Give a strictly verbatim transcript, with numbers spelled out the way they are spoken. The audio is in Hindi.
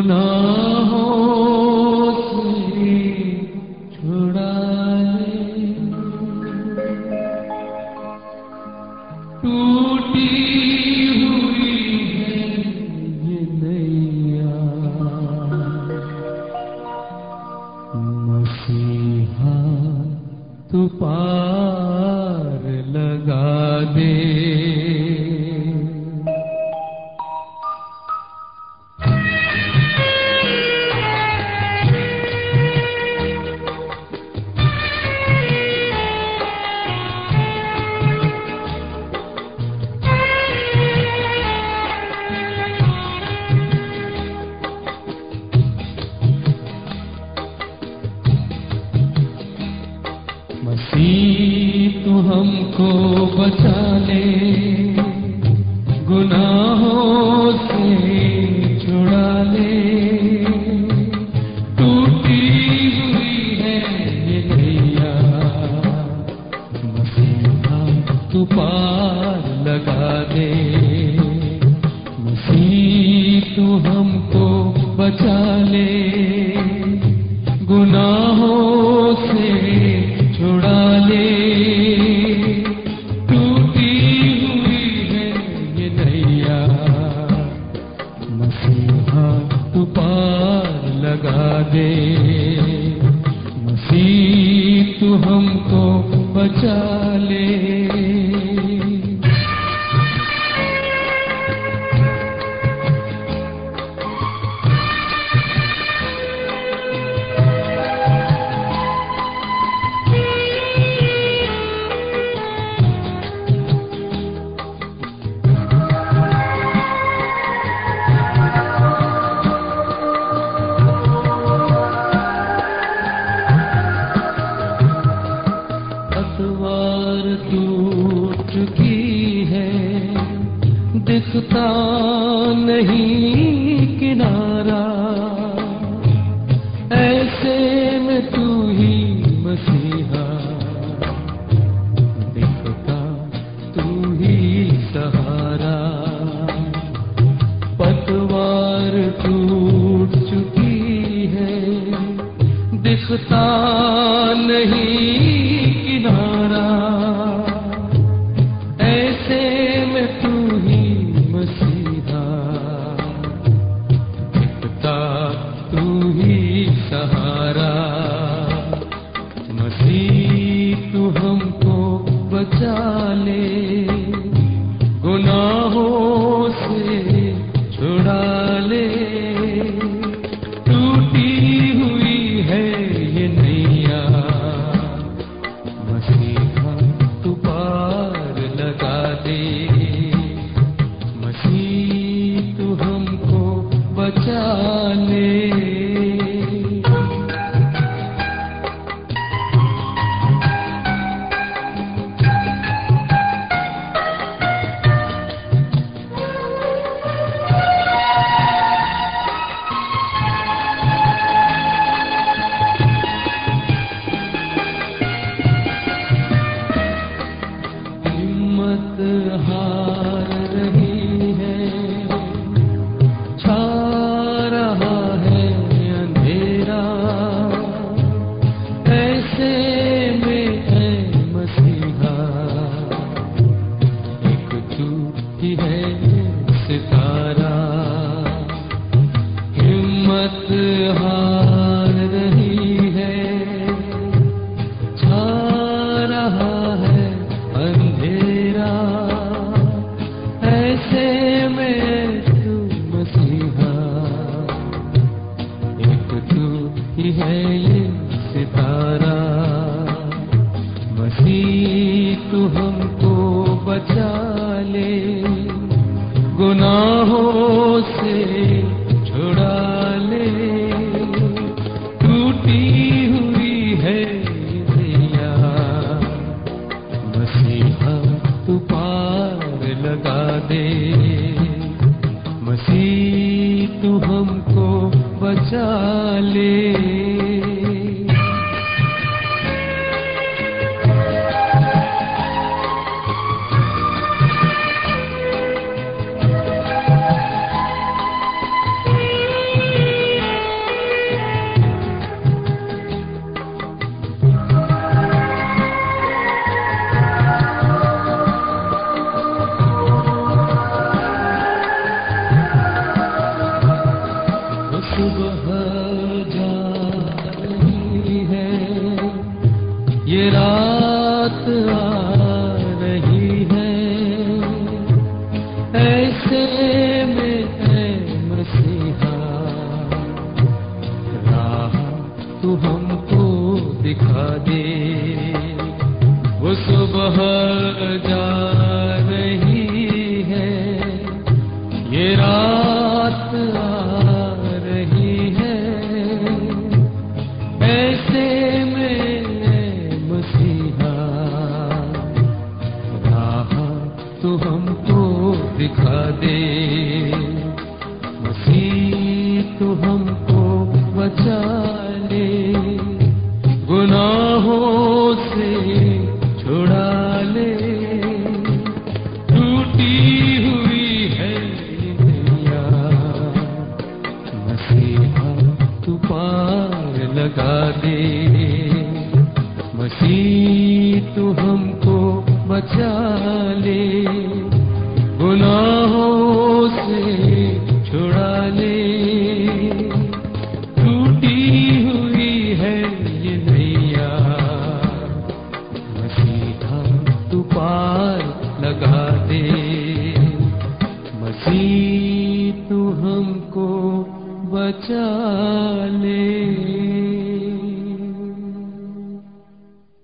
गुनाहों से छुड़ा ले, टूटी हुई है ये नैया, मसीहा तू पार लगा दे। मसीह तू हमको बचा ले, गुनाहों से छुड़ा ले, टूटी हुई है ये नैया, मसीहा तू पार लगा दे। मसीह तू हमको बचा ले, गुनाहों से छुड़ा ले, टूटी हुई है ये नैया, मसीहा तू पार लगा दे। मसीह तू हमको बचा ले। पतवार टूट चुकी है, दिखता नहीं किनारा, ऐसे में तू ही मसीहा, दिखता तू ही सहारा। पतवार टूट चुकी है, दिखता नहीं किनारा, ऐसे में तू ही मसीहा, दिखता तू ही सहारा। मसीह तू हमको बचा ले, गुनाहों से छुड़ा ले, टूटी हुई है ये नैया, मसीहा तू पार लगा दे। मसीह तू हमको बचा ले। हिम्मत हार रही है, छा रहा है अंधेरा, ऐसे में है मसीहा, एक तू ही है सितारा। हिम्मत हार रही है, छा रहा है अंधेरा, ऐसे में तू मसीहा, एक तू ही है ये सितारा। मसीह तू हमको बचा ले, गुनाहों से छुड़ा ले, टूटी हुई है नैया, मसीहा तू पार लगा दे। मसीह तू हमको बचा ले। सुबह जा रही है, ये रात आ रही है, ऐसे में है मसीहा राह तू हमको दिखा दे। वो सुबह जा रही है, ये रात आ रही है, ऐसे में मसीहा राह तू हमको दिखा दे। मसीह तू हमको बचा ले, गुनाहों से छुड़ा ले, टूटी हुई है नैया, मसीहा तू पार लगा दे। मसीह तू हमको बचा ले, गुनाहों से छुड़ा ले, टूटी हुई है ये नैया, मसीहा तू पार लगा दे। मसीह तू हमको बचा ले।